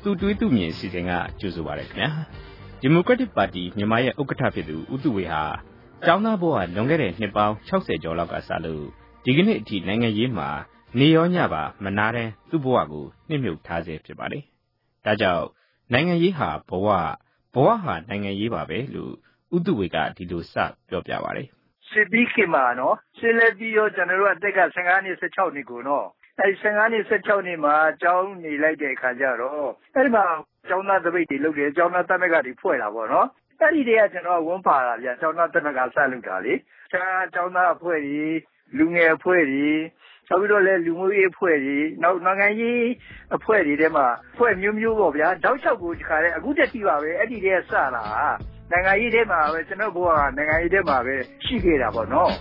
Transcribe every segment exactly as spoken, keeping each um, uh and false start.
သူတွေးသူမြင်စီစဉ်ကကြိုဆိုပါရခင်ဗျာဒီမိုကရက်တစ်ပါတီမြန်မာရဲ့ဥက္ကဋ္ဌဖြစ်သူဦးသူဝေဟာကျောင်းသားဘဝလွန်ခဲ့တဲ့နှစ်ပေါင်း၆၀ကျော်လောက်ကစလို့ဒီကနေ့အထိနိုင်ငံရေးမှာနေရောညပါမနာတဲ့သူ့ဘဝကိုနှိမ့်မြုပ်ထားစေဖြစ်ပါတယ်ဒါကြောင့်နိုင်ငံရေးဟာဘဝဘဝဟာနိုင်ငံရေးပါပဲလို့ဦးသူဝေကဒီလိုစပြောပြပါတယ်စစ်ပြီးခင်မှာနော်စစ်လက်ပြီးရောကျွန်တော်တို့အသက်က၁၅နှစ်၁၆နှစ်ကိုနော်အဲ၁၅နှစ်၁၆နှစ်မှာကျောင်းနေလိုက်တဲ့အခါကျတော့အဲဒီမှာကျောင်းသားတပိတ်တွေလုပ်တယ်ကျောင်းသားသမဂ္ဂတွေဖွဲ့တာပေါ့နော်အဲဒီတည်းကကျွန်တော်ဝန်ပါတာဗျကျောင်းသားသမဂ္ဂစလုပ်တာလေကျန်ကျောင်းသားအဖွဲ့တွေလူငယ်အဖွဲ့တွေနောက်ပြီးတော့လဲလူမျိုးရေးအဖွဲ့တွေနောက်နိုင်ငံရေးအဖွဲ့တွေထဲမှာအဖွဲ့မျိုးမျိုးပေါ့ဗျာတောက်လျှောက်ကိုဒီခါလဲအခုတက်ရှိပါပဲအဲ့ဒီတည်းကစတာနိုင်ငံရေးထဲမှာပဲကျွန်တော်ဘုရားနိုင်ငံရေးထဲမှာပဲရှိခဲ့တာပေါ့နော်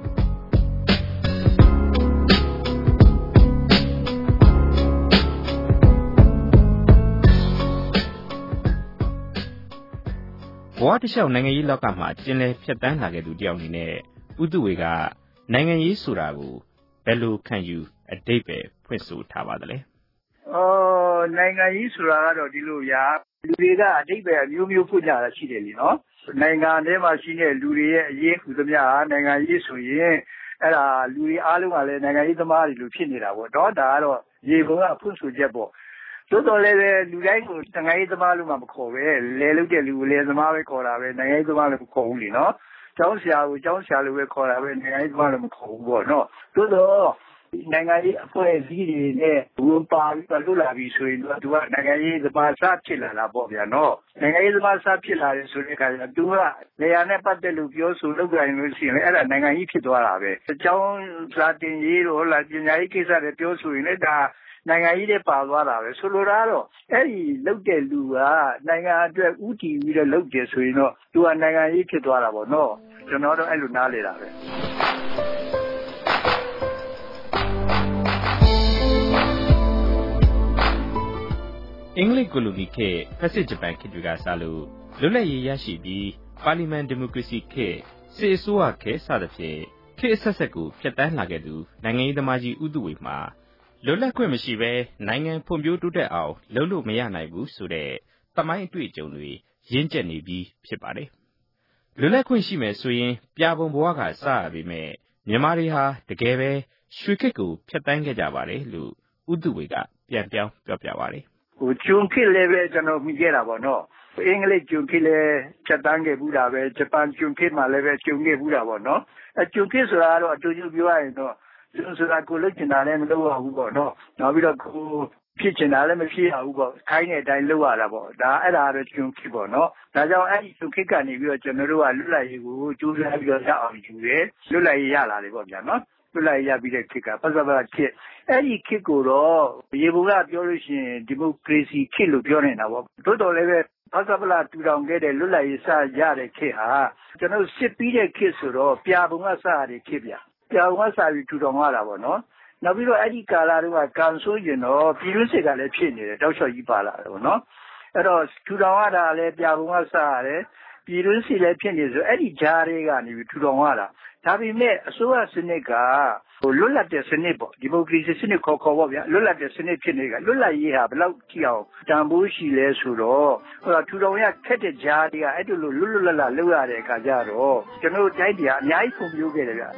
ဘဝတစ်လျှောက်နိုင်ငံရေးလောကမှာကျင်လည်ဖြတ်တန်းလာခဲ့သူတယောက်အနေနဲ့ဦးသူဝေကနိုင်ငံရေးဆိုတာကိုဘယ်လိုခံယူအဓိပ္ပာယ်ဖွင့်ဆိုထားပါသလဲ။အော်နိုင်ငံရေးဆိုတာကတော့ဒီလိုရာလူတွေကအဓိပ္ပာယ်အမျိုးမျိုးဖွင့်ကြတာရှိတယ်လीနော်။နိုင်ငံထဲမှာရှိတဲ့လူတွေရဲ့အရေးဟူသမျှနိုင်ငံရေးဆိုရင်အဲ့ဒါလူတွေအားလုံးကလည်းနိုင်ငံရေးသမားတွေလိုဖြစ်နေတာပေါ့။တော့ဒါကတော့ရေပုံကဖွင့်ဆိုချက်ပေါ့။သို့တော်လည်းပဲလူတိုင်းကိုနိုင်ငံရေးသမားလို့မှမခေါ်ပဲလဲလုတဲ့လူကိုလဲသမားပဲခေါ်တာပဲနိုင်ငံရေးသမားလို့မခေါ်ဘူးလीနော်ကျောင်းဆရာကိုကျောင်းဆရာလိုပဲခေါ်တာပဲနိုင်ငံရေးသမားလို့မခေါ်ဘူးပေါ့နော်သို့တော့နိုင်ငံရေးအဖွဲ့အစည်းတွေနဲ့ဝန်ပါပြီးလွတ်လာပြီဆိုရင်တော့သူကနိုင်ငံရေးသမားစဖြစ်လာတာပေါ့ဗျာနော်နိုင်ငံရေးသမားစဖြစ်လာတယ်ဆိုတဲ့အခါကျတော့သူကနေရာနဲ့ပတ်သက်လို့ပြောဆိုလုပ်ကြရင်လို့ရှိရင်အဲ့ဒါနိုင်ငံရေးဖြစ်သွားတာပဲအကြောင်းစာတင်ရေးတော့လာပညာရေးကိစ္စတွေပြောဆိုရင်လည်းဒါနိုင်ငံရေးတွေပါသွားတာပဲဆိုလိုတာကတော့အဲ့ဒီလုပ်တဲ့လူကနိုင်ငံအတွက်ဥတည်ပြီးတော့လုပ်တယ်ဆိုရင်တော့သူကနိုင်ငံရေးဖြစ်သွားတာပေါ့နော်ကျွန်တော်တော့အဲ့လိုနားလေတာပဲအင်္ဂလိပ်ကိုလိုနီခေတ်ဖက်စစ်ဂျပန်ခေတ်တွေကစလို့လွတ်လပ်ရေးရရှိပြီးပါလီမန်ဒီမိုကရေစီခေတ်စစ်အစိုးရခေတ်စသဖြင့်ခေတ်အဆက်ဆက်ကိုဖျက်ဆီးလာခဲ့သူနိုင်ငံရေးသမားကြီးဦးသူဝေမှာလွတ်လပ်ခွင့်မရှိဘဲနိုင်ငံဖွံ့ဖြိုးတိုးတက်အောင်လုပ်လို့မရနိုင်ဘူးဆိုတဲ့သမိုင်းအတွေ့အကြုံတွေရင့်ကျက်နေပြီးဖြစ်ပါတယ်လွတ်လပ်ခွင့်ရှိမယ်ဆိုရင်ပြာပုံဘဝကစရပေမဲ့မြန်မာတွေဟာတကယ်ပဲရွှေခေတ်ကိုဖျက်ဆီးခဲ့ကြပါတယ်လို့ဦးသူဝေကပြန်ပြောင်းပြောပြပါတယ်ဟိုကျွန်းခေတ်လည်းပဲကျွန်တော်မြင်ခဲ့တာပေါ့နော်အင်္ဂလိပ်ကျွန်းခေတ်လည်းဖြတ်တန်းခဲ့ဘူးတာပဲဂျပန်ကျွန်းခေတ်မှာလည်းပဲကျွန်းခဲ့ဘူးတာပေါ့နော်အဲကျွန်းခေတ်ဆိုတာကတော့အတူတူပြောရရင်တော့ကျွန်းဆိုတာကိုလုပ်ချင်တာလည်းမလုပ်ရဘူးပေါ့နော်နောက်ပြီးတော့ကိုဖြစ်ချင်တာလည်းမဖြစ်ရဘူးပေါ့ခိုင်းတဲ့အတိုင်းလုပ်ရတာပေါ့ဒါအဲ့ဒါကတော့ကျွန်းခေတ်ပေါ့နော်ဒါကြောင့်အဲ့ဒီကျွန်းခေတ်ကနေပြီးတော့ကျွန်တော်တို့ကလွတ်လပ်ရေးကိုကြိုးစားပြီးတော့ရအောင်ယူတယ်လွတ်လပ်ရေးရလာတယ်ပေါ့ဗျာနော်လွတ်လပ်ရေးရပြီးတဲ့ခေတ်ကပတ်သက်ပါခေတ်အဲ့ဒီခေတ်ကိုတော့ရေပုံကပြောလို့ရှိရင်ဒီမိုကရေစီခေတ်လို့ပြောနေတာပေါ့တိုးတော်လည်းပဲဖဆပလာတူတောင်ခဲ့တဲ့လွတ်လပ်ရေးစရတဲ့ခေတ်ဟာကျွန်တော်စစ်ပြီးတဲ့ခေတ်ဆိုတော့ပြာပုံကစရတဲ့ခေတ်ဗျပြာပုံကစပြီးထူထောင်ရတာပေါ့နော်နောက်ပြီးတော့အဲ့ဒီကာလာတုန်းကကန်ဆိုးရင်တော့ပြည်တွင်းစစ်ကလည်းဖြစ်နေတယ်တောက်လျှောက်ကြီးပါလာတယ်ပေါ့နော်အဲ့တော့ထူထောင်ရတာလည်းပြာပုံကစရတယ်ပြည်တွင်းစစ်လည်းဖြစ်နေဆိုအဲ့ဒီဂျားတွေကနေပြီးထူထောင်ရတာဒါပေမဲ့အစိုးရစနစ်ကဟိုလွတ်လပ်တဲ့စနစ်ပေါ့ဒီမိုကရေစီစနစ်ခေါ်ခေါ်ပေါ့ဗျာလွတ်လပ်တဲ့စနစ်ဖြစ်နေတာလွတ်လပ်ရေးဟာဘယ်လောက်ကြည့်အောင်တန်ဖိုးရှိလဲဆိုတော့ဟိုထူထောင်ရခက်တဲ့ဂျားတွေကအဲ့လိုလွတ်လွတ်လပ်လပ်လုပ်ရတဲ့အခါကျတော့ကျွန်တော်တို့တိုင်းပြည်ကအများကြီးဖွံ့ဖြိုးခဲ့တယ်ဗျ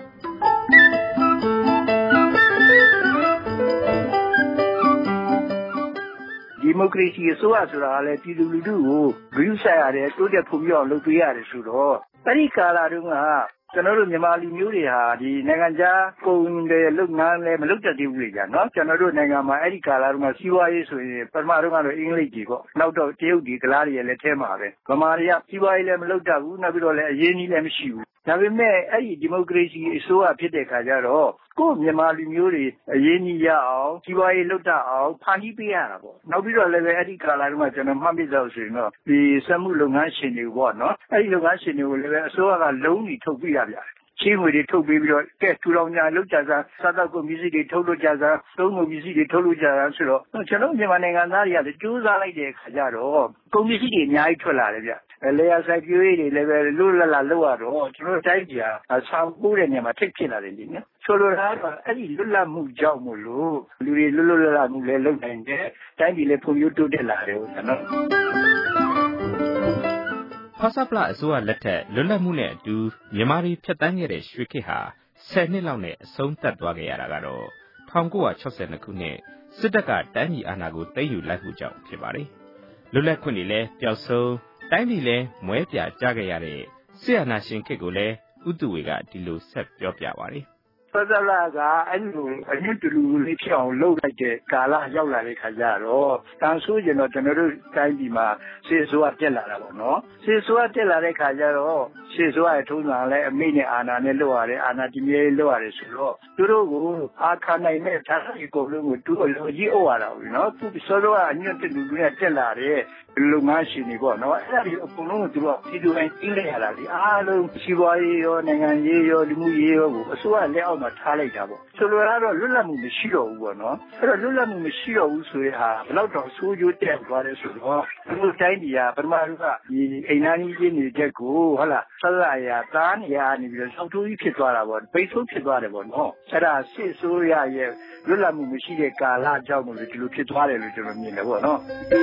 ဒီမိုကရေစီအစိုးရဆိုတာကလည်းပြည်သူလူထုကိုဂရုစိုက်ရတယ်တိုးတက်ဖွံ့ဖြိုးအောင်လုပ်ပေးရတယ်ဆိုတော့အဲ့ဒီကာလတုန်းကကျွန်တော်တို့မြန်မာလူမျိုးတွေဟာဒီနိုင်ငံခြားကုန်တယ်လုပ်ငန်းလည်းမလုပ်တတ်သေးဘူးလေကြာနော်ကျွန်တော်တို့နိုင်ငံမှာအဲ့ဒီကာလတုန်းကစီးပွားရေးဆိုရင်ပထမတော့ကတော့အင်္ဂလိပ်ကြီးပေါ့နောက်တော့တရုတ်ဒီကလားတွေလည်းထဲမှာပဲဗမာတွေကစီးပွားရေးလည်းမလုပ်တတ်ဘူးနောက်ပြီးတော့လည်းအရေးကြီးလည်းမရှိဘူးဒါပေမဲ့အဲ့ဒီဒီမိုကရေစီအစိုးရဖြစ်တဲ့ခါကျတော့ကိုယ်မြန်မာလူမျိုးတွေအရေးကြီးရအောင်စီးပွားရေးလုပ်တတ်အောင်ဖန်တီးပေးရတာပေါ့နောက်ပြီးတော့လည်းပဲအဲ့ဒီကာလတုန်းကကျွန်တော်မှတ်မိတော့ဆိုရင်တော့ဒီစက်မှုလုပ်ငန်းရှင်တွေပေါ့နော်အဲ့ဒီလုပ်ငန်းရှင်တွေကိုလည်းပဲအစိုးရကလုံးကြီးထုတ်ပြရဗျာချင်းငွေတွေထုတ်ပြီးပြီးတော့ကဲထူထောင်ကြလောက်ကြစားစားတော့ကိုမျိုးစိတွေထုတ်လို့ကြစားသုံးမှုမျိုးစိတွေထုတ်လို့ကြစားဆိုတော့ကျွန်တော်မြန်မာနိုင်ငံသားတွေကလည်းကြိုးစားလိုက်တဲ့အခါကျတော့ကုန်ပစ္စည်းတွေအများကြီးထွက်လာတယ်ဗျလေယာစိုက်ပျိုးရေးတွေလည်းပဲလွတ်လပ်လာလောက်ရတော့ကျွန်တော်တိုင်းပြည်ဟာဆောင်းပိုးတဲ့နေရာမှာထိတ်ဖြစ်လာတယ်ဒီနော်ဆိုလိုတာကအဲ့ဒီလွတ်လပ်မှုကြောင့်မို့လို့လူတွေလွတ်လွတ်လပ်လပ်မှုလည်းလုပ်နိုင်တယ်တိုင်းပြည်လည်းဖွံ့ဖြိုးတိုးတက်လာတယ်ဟုတ်နော်ဖဆပလအစိုးရလက်ထက်လွတ်လပ်မှုနဲ့အတူမြန်မာပြည်ဖြတ်တန်းခဲ့တဲ့ရွှေခေတ်ဟာဆယ်နှစ်လောက်နဲ့အဆုံးသတ်သွားခဲ့ရတာကတော့၁၉၆၂ခုနှစ်စစ်တပ်ကတိုင်းပြည်အာဏာကိုသိမ်းယူလိုက်မှုကြောင့်ဖြစ်ပါတယ်။လွတ်လပ်ခွင့်တွေလည်းပျောက်ဆုံးတိုင်းပြည်လည်းမွဲပြကျခဲ့ရတဲ့စစ်အာဏာရှင်ခေတ်ကိုလည်းဥတုဝေကဒီလိုဆက်ပြောပြပါတယ်။ဖဆပလကအဲ့လိုအညွတ်တူလူလေးဖြစ်အောင်လုပ်လိုက်တဲ့ကာလရောက်လာတဲ့ခါကျတော့တန်ဆိုးကျင်တော့ကျွန်တော်တို့တိုင်းပြည်မှာစစ်အစိုးရတက်လာတာပေါ့နော်စစ်အစိုးရတက်လာတဲ့ခါကျတော့စစ်အစိုးရရဲ့ထုံးစံလည်းအမိနဲ့အာဏာနဲ့လုပ်ရတယ်အာဏာတည်မြဲလုပ်ရတယ်ဆိုတော့သူတို့ကိုအာခနိုင်မဲ့ဌာနကြီးကိုလုံးကိုသူ့အလိုကြီးအုပ်ရတာဘူးနော်သူစောစောကအညွတ်တူလူနဲ့တက်လာတဲ့လုပ်ငန်းရှင်တွေပေါ့နော်အဲ့ဒါဒီအကုန်လုံးကိုသူတို့ပြည်သူတိုင်းသိလိုက်ရတာလေအားလုံးစီးပွားရေးရောနိုင်ငံရေးရောလူမှုရေးရောကိုအစိုးရလက်အောက်မှာထားလိုက်တာပေါ့ဆိုလိုတာတော့လွတ်လပ်မှုမရှိတော့ဘူးပေါ့နော်အဲ့တော့လွတ်လပ်မှုမရှိတော့ဘူးဆိုတဲ့ဟာဘယ်တော့တော့ဆိုးကျိုးတက်သွားတယ်ဆိုတော့ဒီလိုတိုင်းပြည်ကပထမကဒီအိမ်နာကြီးချင်းတွေချက်ကိုဟုတ်လားဆက်လာရသားနေရနေပြီးတော့ဆောက်ထိုးကြီးဖြစ်သွားတာပေါ့ပိတ်ဆိုးဖြစ်သွားတယ်ပေါ့နော်အဲ့ဒါစစ်ဆိုးရရဲ့လွတ်လပ်မှုမရှိတဲ့ကာလကြောင့်မို့လို့ဒီလိုဖြစ်သွားတယ်လို့ကျွန်တော်မြင်တယ်ပေါ့နော်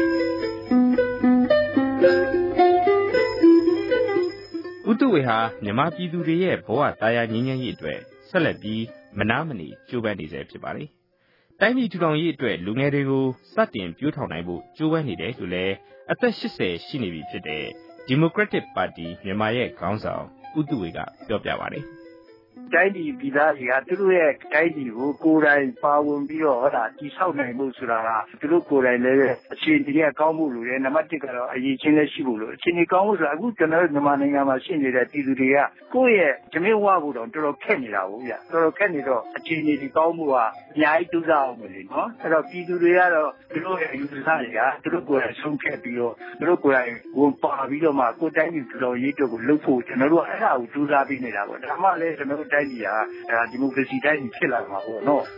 ဥတုဝေဟာမြန်မာပြည်သူတွေရဲ့ဘဝတရားငြိမ်းချမ်းရေးအတွက်ဆက်လက်ပြီးမနာမနေကြိုးပမ်းနေစေဖြစ်ပါလေ။တိုင်းပြည်ထူထောင်ရေးအတွက်လူငယ်တွေကိုစတင်ပြိုးထောင်နိုင်ဖို့ကြိုးပမ်းနေတယ်လို့လည်းအသက်၈၀ရှိနေပြီဖြစ်တဲ့ Democratic Party မြန်မာရဲ့ခေါင်းဆောင်ဥတုဝေကပြောပြပါလေ။တိုင်းပြည်ပြည်သားတွေကသူတို့ရဲ့တိုင်းပြည်ကိုကိုယ်တိုင်ပါဝင်ပြီးတော့ဟောတာတည်ဆောက်နိုင်ဖို့ဆိုတာကသူတို့ကိုယ်တိုင်လည်းအခြေအနေတွေကကောင်းဖို့လိုတယ်နံပါတ်တစ်ကတော့အရေးချင်းလည်းရှိဖို့လိုအခြေအနေကောင်းဖို့ဆိုတာအခုကျွန်တော်တို့မြန်မာနိုင်ငံမှာရှိနေတဲ့ပြည်သူတွေကကိုယ့်ရဲ့ဂျမင်းဝါဖို့တော့တော်တော်ခက်နေတာဟုတ်ဗျတော်တော်ခက်နေတော့အခြေအနေတွေကောင်းဖို့ကအများကြီးတူးစားအောင်မယ်လေနော်အဲ့တော့ပြည်သူတွေကတော့သူတို့ရဲ့အယူဆတွေကသူတို့ကိုယ်တိုင်ဆုံးဖြတ်ပြီးတော့သူတို့ကိုယ်တိုင်ဝန်ပါပြီးတော့မှကိုယ်တိုင်းပြည်ထူထောင်ရေးအတွက်ကိုလုပ်ဖို့ကျွန်တော်တို့အဲ့ဒါကိုတူးစားပြီးနေတာပေါ့ဒါမှလည်းကျွန်တော်တို့တိုင်းပြည်ဟာဒီမိုကရေစီတိုင်းဖြစ်လာမှာပေါ့နော်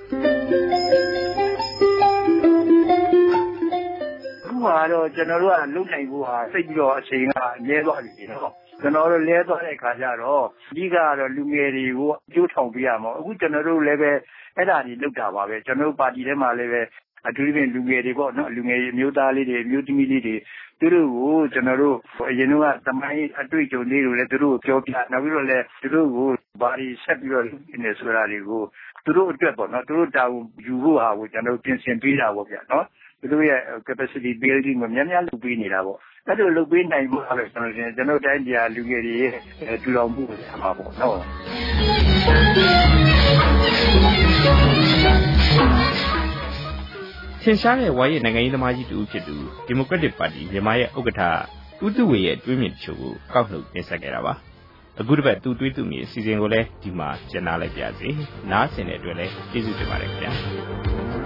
ခုကတော့ကျွန်တော်တို့ကလုံနိုင်ဖို့ဟာစိတ်ပြီးတော့အချိန်ကလဲသွားပြီနော်ကျွန်တော်တို့လဲသွားတဲ့အခါကျတော့အဓိကကတော့လူငယ်တွေကိုအကျိုးထောင်ပေးရမှာအခုကျွန်တော်တို့လည်းပဲအဲ့ဒါတွေလုပ်တာပါပဲကျွန်တော်တို့ပါတီထဲမှာလည်းပဲအထူးသဖြင့်လူငယ်တွေပေါ့နော်လူငယ်မျိုးသားလေးတွေမျိုးသမီးလေးတွေသူတို့ကိုကျွန်တော်တို့အရင်ကသမိုင်းအတွေ့အကြုံလေးတွေလည်းသူတို့ကိုပြောပြနောက်ပြီးတော့လည်းသူတို့ကိုဘာတွေဆက်ပြီးတော့လုပ်နေဆိုတာတွေကိုသူတို့အတွက်ပေါ့နော်သူတို့တာဝန်ယူဖို့ဟာကိုကျွန်တော်တို့ပြင်ဆင်ပေးတာပေါ့ဗျာနော်သူတို့ရဲ့ capacity building ကိုများများလုပ်ပေးနေတာပေါ့အဲ့လိုလုပ်ပေးနိုင်ဖို့လည်းကျွန်တော်ကျွန်တော်တိုင်းပြည်လူငယ်တွေရဲ့ထူထောင်မှုကိုဆက်မှာပေါ့နော်ထင်ရှားတဲ့ဝါရင့်နိုင်ငံရေးသမားကြီးတူဖြစ်သူ Democratic Party မြန်မာရဲ့ဥက္ကဋ္ဌဥတုဝေရဲ့တွေးမြင်တချို့ကိုကောက်နှုတ်တင်ဆက်ခဲ့တာပါအခုတစ်ပတ်သူတွေးသူမြေအစီအစဉ်ကိုလည်းဒီမှာကျင်းပလိုက်ပါရစေနားဆင်တဲ့အတွက်လည်းကျေးဇူးတင်ပါတယ်ခင်ဗျာ